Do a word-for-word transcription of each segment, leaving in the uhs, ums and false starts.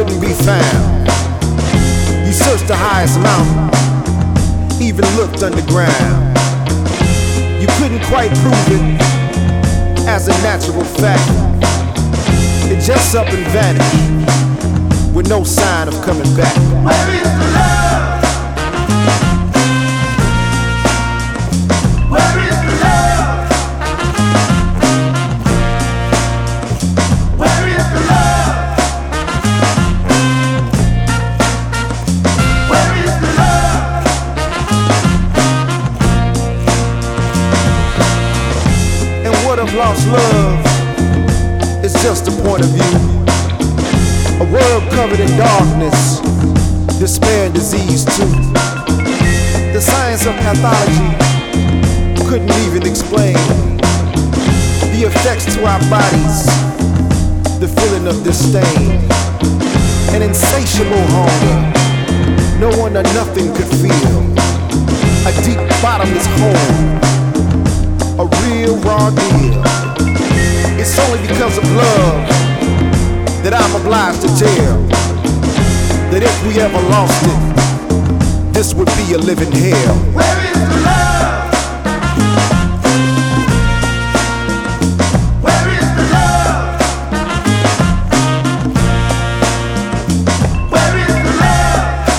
couldn't be found. You searched the highest mountain, even looked underground. You couldn't quite prove it as a natural fact. It just up and vanished with no sign of coming back. Where is the love? Where is the love? Where is the love? Where is the love? And what of lost love is just a point of view. A world covered in darkness, despair and disease too. The science of pathology couldn't even explain the effects to our bodies, the feeling of disdain, an insatiable hunger no one or nothing could feel, a deep bottomless hole, a real raw deal. It's only because of love that I'm obliged to tell that if we ever lost it, this would be a living hell. Where is the love? Where is the love? Where is the love?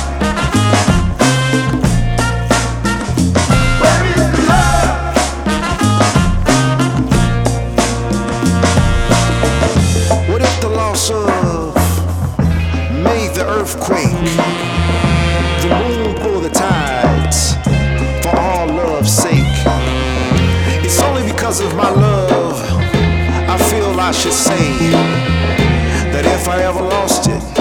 Where is the love? What if the loss of made the earthquake, the moon pull the tides for all love's sake? It's only because of my love I feel I should say that if I ever lost it,